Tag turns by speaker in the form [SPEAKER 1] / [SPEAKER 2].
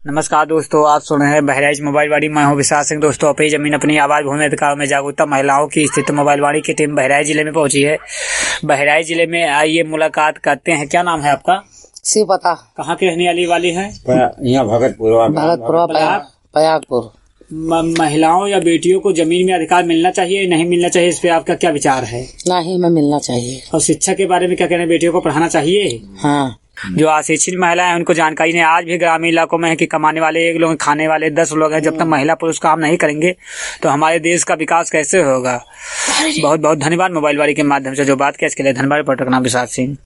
[SPEAKER 1] नमस्कार दोस्तों, आप सुन रहे हैं बहराइच मोबाइल वाणी। मैं हूं विशाल सिंह। दोस्तों, अपनी जमीन अपनी आवाज भूमि अधिकारों में जागरूकता महिलाओं की स्थिति मोबाइल वाणी की टीम बहराइच जिले में पहुंची है। बहराइच जिले में आइए मुलाकात करते हैं। क्या नाम है आपका?
[SPEAKER 2] शिव पता।
[SPEAKER 1] कहाँ के रहने वाली है?
[SPEAKER 2] यहाँ भगतपुर पयागपुर।
[SPEAKER 1] महिलाओं या बेटियों को जमीन में अधिकार मिलना चाहिए, नहीं मिलना चाहिए, इस पे आपका क्या विचार है?
[SPEAKER 2] नहीं, में मिलना चाहिए।
[SPEAKER 1] और शिक्षा के बारे में क्या कहना है? बेटियों को पढ़ाना चाहिए?
[SPEAKER 2] हाँ।
[SPEAKER 1] जो अशिक्षित महिलाएं हैं उनको जानकारी नहीं। आज भी ग्रामीण इलाकों में है कि कमाने वाले 1 लोग, खाने वाले 10 लोग हैं। जब तक महिला पुरुष काम नहीं करेंगे तो हमारे देश का विकास कैसे होगा? बहुत बहुत धन्यवाद मोबाइल वाणी के माध्यम से जो बात किया इसके लिए। धन्यवाद। रिपोर्टर का नाम विशाल सिंह।